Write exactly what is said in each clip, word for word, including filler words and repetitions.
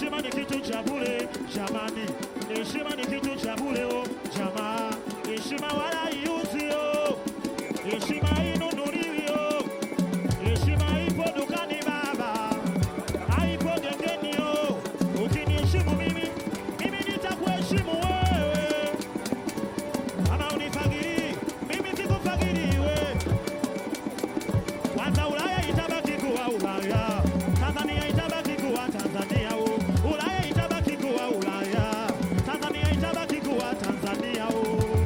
heshima ni kitu cha bure jamani, heshima ni kitu cha bure oh jamaa, heshima wala iuzi oh, heshima inunuliwi oh, heshima ipo dukani baba, haipo gengeni oh. Ukiniheshimu mimi, mimi nitakuheshimu wewe. Kama unifagiri, mimi sikufagiri wewe. Kwanza Ulaya itabaki kuwa Ulaya, Tanzania itabaki kuwa Tanzania oh. Ulaya itabaki kuwa Ulaya, Tanzania itabaki kuwa Tanzania oh.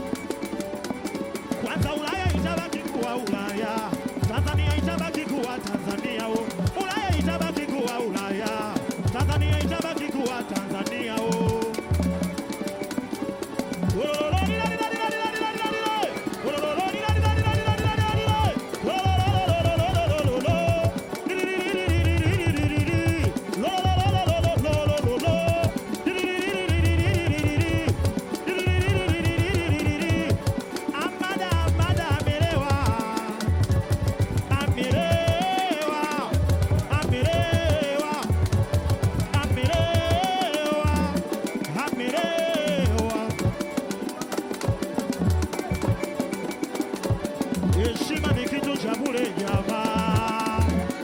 Kwanza Ulaya itabaki kuwa Ulaya, Tanzania itabaki kuwa Tanzania oh. Ulaya itabaki kuwa Ulaya, Tanzania itabaki kuwa Tanzania oh. Heshima ni kitu cha bure jamaa,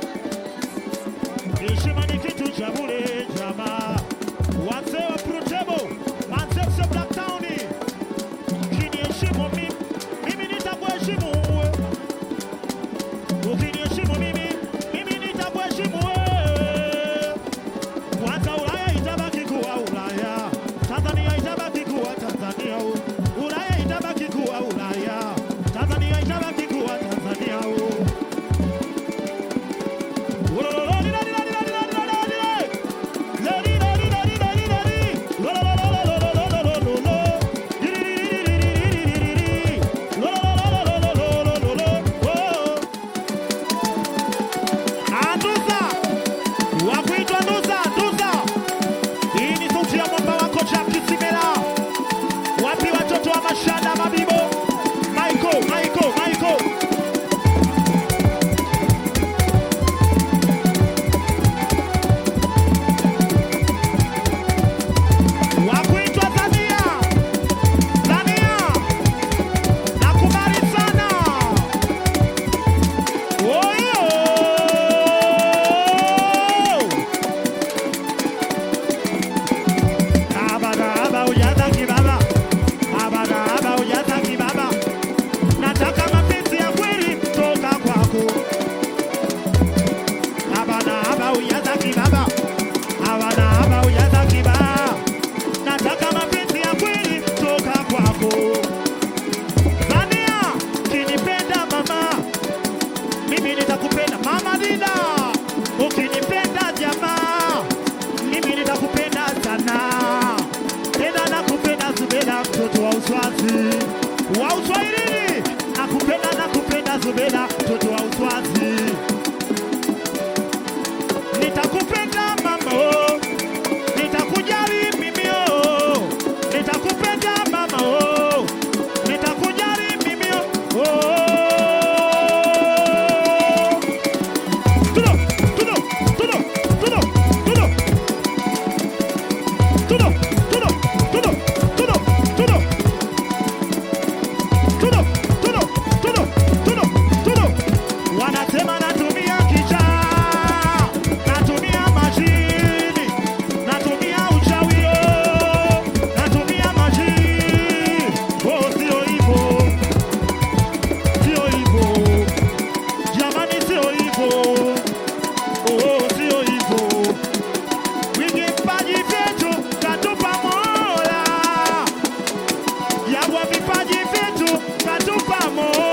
heshima ni kitu cha bure jamaa. Wazee wa Prutebo, Manchester Black Town, ukiniheshimu mimi, mimi nitakuheshimu wewe. Ukiniheshimu mimi, mimi nitakuheshimu wewe. Kwanza Ulaya itabaki kuwa Ulaya, Tanzania itabaki kuwa Tanzania. Ulaya itabaki kuwa Ulaya, Tanzania itabaki kuwa Tanzania oh. Anduza, wakuitwa Nduza, Nduza. Hii ni sauti ya mwamba wako Jackie Simela. Wapi watoto wa Mashanda Mabibo? Michael, Michael, Michael. Wakuitwa Zania, Zania. Nakubali sana. Oyo. Abada, aba, ujazaki baba. Abada, aba, ujazaki baba. Nataka mapenzi ya kweli toka kwako. Abana aba uyazaki baba, abana aba uyazaki baba. Nataka mapenzi ya kweli toka kwako. Zania, ukinipenda mama, mimi nitakupenda mama Dida. Ukinipenda jamaa, mimi nitakupenda sana. Tena nakupenda Zubeda, mtoto wa Uswazi, wa Uswahilini. Nakupenda, nakupenda Zubeda, mtoto wa Uswazi. Nitakupenda mama oh, nitakujali mimi oh, nitakupenda mama oh, nitakujali mimi oh. Tudo, tudo, tudo, tudo, tudo, tudo, tudo, tudo, tudo, tudo, tudo, tudo, tudo, tudo, tudo. Wanasema natumia kichaa, natumia mashini, natumia uchawi oh, natumia mashini. Oh, sio hivyo, sio hivyo jamani, sio hivyo. Oh, sio hivyo. Wingi vipaji vyetu katupa Mola, yagwa vipaji vyetu katupa Mola.